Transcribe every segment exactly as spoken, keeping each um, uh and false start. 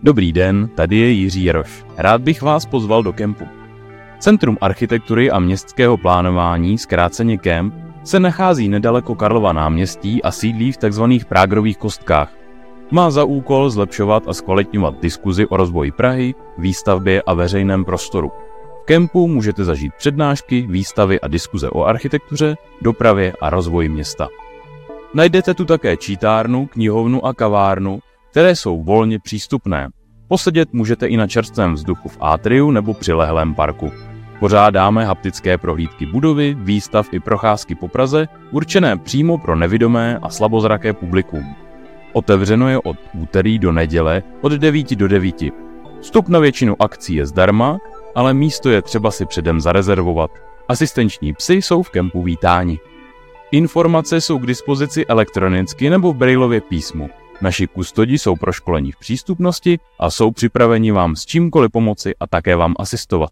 Dobrý den, tady je Jiří Jaroš. Rád bych vás pozval do kempu. Centrum architektury a městského plánování, zkráceně KEMP, se nachází nedaleko Karlova náměstí a sídlí v tzv. Prágrových kostkách. Má za úkol zlepšovat a zkvalitňovat diskuzi o rozvoji Prahy, výstavbě a veřejném prostoru. V kempu můžete zažít přednášky, výstavy a diskuze o architektuře, dopravě a rozvoji města. Najdete tu také čítárnu, knihovnu a kavárnu, které jsou volně přístupné. Posedět můžete i na čerstvém vzduchu v atriu nebo přilehlém parku. Pořádáme haptické prohlídky budovy, výstav i procházky po Praze, určené přímo pro nevidomé a slabozraké publikum. Otevřeno je od úterý do neděle od devíti do devíti. Vstup na většinu akcí je zdarma, ale místo je třeba si předem zarezervovat. Asistenční psi jsou v kempu vítáni. Informace jsou k dispozici elektronicky nebo v Braillově písmu. Naši kustodi jsou proškolení v přístupnosti a jsou připraveni vám s čímkoliv pomoci a také vám asistovat.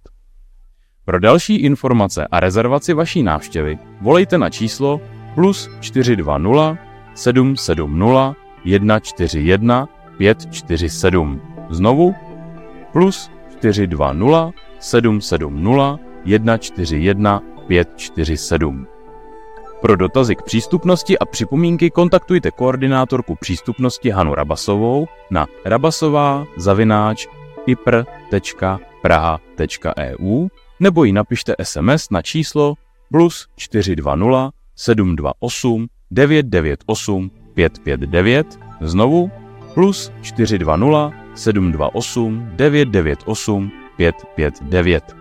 Pro další informace a rezervaci vaší návštěvy volejte na číslo plus čtyři dva nula sedm sedm nula jedna čtyři jedna pět čtyři sedm. Znovu plus čtyři dva nula sedm sedm nula jedna čtyři jedna pět čtyři sedm. Pro dotazy k přístupnosti a připomínky kontaktujte koordinátorku přístupnosti Hanu Rabasovou na rabasová zavináč ipr tečka praha tečka e u nebo jí napište es em es na číslo plus čtyři dva nula sedm dva osm devět devět osm pět pět devět, znovu plus čtyři dva nula sedm dva osm devět devět osm pět pět devět.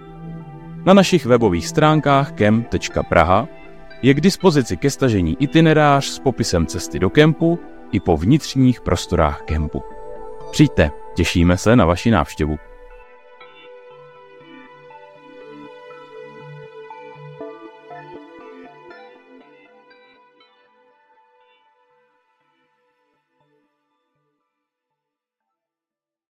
Na našich webových stránkách kemp tečka praha je k dispozici ke stažení itinerář s popisem cesty do kempu i po vnitřních prostorách kempu. Přijďte, těšíme se na vaši návštěvu.